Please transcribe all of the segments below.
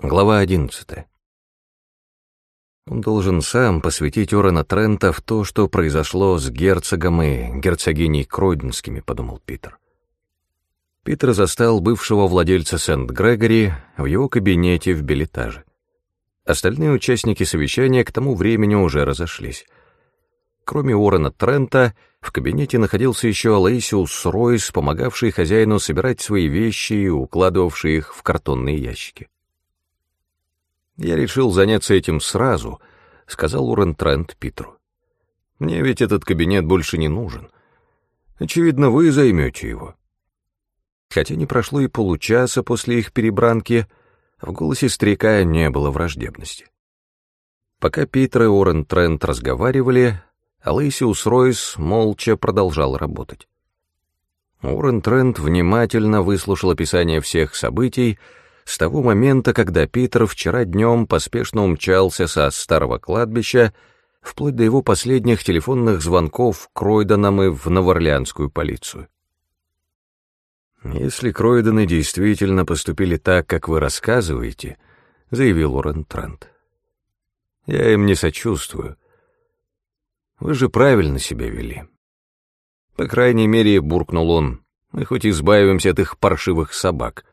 Глава 11. Он должен сам посвятить Орена Трента в то, что произошло с герцогом и герцогиней Кройденскими, подумал Питер. Питер застал бывшего владельца Сент-Грегори в его кабинете в бельэтаже. Остальные участники совещания к тому времени уже разошлись. Кроме Орена Трента, в кабинете находился еще Алоисиус Ройс, помогавший хозяину собирать свои вещи и укладывавший их в картонные ящики. «Я решил заняться этим сразу», — сказал Орен Трент Питеру. «Мне ведь этот кабинет больше не нужен. Очевидно, вы займете его». Хотя не прошло и получаса после их перебранки, в голосе старика не было враждебности. Пока Питер и Орен Трент разговаривали, Алоисиус Ройс молча продолжал работать. Орен Трент внимательно выслушал описание всех событий с того момента, когда Питер вчера днем поспешно умчался со старого кладбища, вплоть до его последних телефонных звонков к Кройденам и в Новоорлеанскую полицию. «Если Кройдены действительно поступили так, как вы рассказываете», — заявил Орен Трент, — «я им не сочувствую. Вы же правильно себя вели. По крайней мере, — буркнул он, — мы хоть избавимся от их паршивых собак».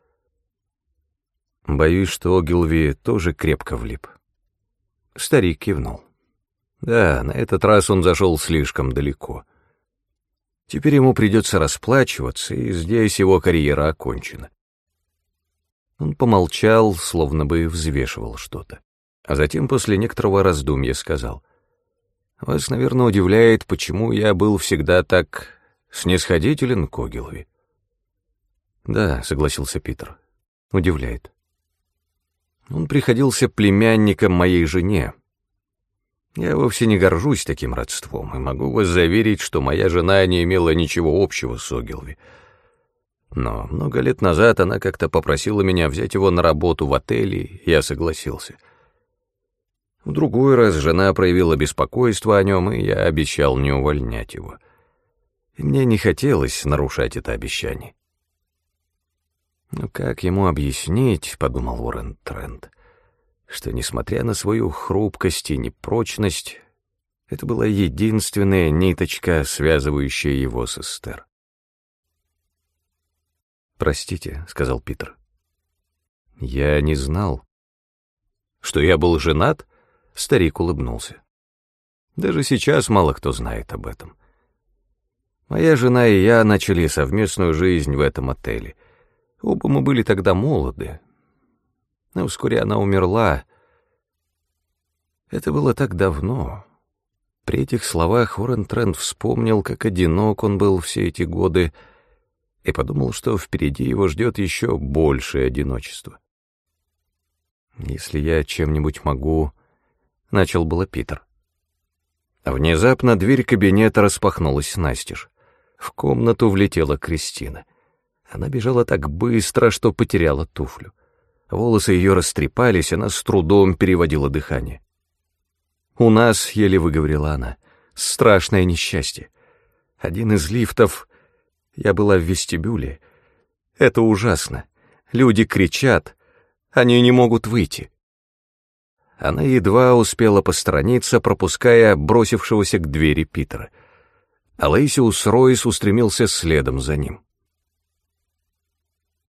Боюсь, что Огилви тоже крепко влип. Старик кивнул. Да, на этот раз он зашел слишком далеко. Теперь ему придется расплачиваться, и здесь его карьера окончена. Он помолчал, словно бы взвешивал что-то. А затем после некоторого раздумья сказал: «Вас, наверное, удивляет, почему я был всегда так снисходителен к Огилви». «Да», — согласился Питер, — «удивляет. Он приходился племянником моей жене. Я вовсе не горжусь таким родством, и могу вас заверить, что моя жена не имела ничего общего с Огилви. Но много лет назад она как-то попросила меня взять его на работу в отеле, и я согласился. В другой раз жена проявила беспокойство о нем, и я обещал не увольнять его. И мне не хотелось нарушать это обещание. «Но как ему объяснить, — подумал Орен Трент, — что, несмотря на свою хрупкость и непрочность, это была единственная ниточка, связывающая его с Эстер?» «Простите, — сказал Питер, — я не знал». «Что я был женат?» — старик улыбнулся. «Даже сейчас мало кто знает об этом. Моя жена и я начали совместную жизнь в этом отеле. Оба мы были тогда молоды, но вскоре она умерла. Это было так давно». При этих словах Орен Трент вспомнил, как одинок он был все эти годы, и подумал, что впереди его ждет еще большее одиночество. «Если я чем-нибудь могу...» — начал было Питер. Внезапно дверь кабинета распахнулась настежь. В комнату влетела Кристина. Она бежала так быстро, что потеряла туфлю. Волосы ее растрепались, она с трудом переводила дыхание. «У нас, — еле выговорила она, — страшное несчастье. Один из лифтов... Я была в вестибюле. Это ужасно. Люди кричат. Они не могут выйти». Она едва успела посторониться, пропуская бросившегося к двери Питера. Алоисиус Ройс устремился следом за ним.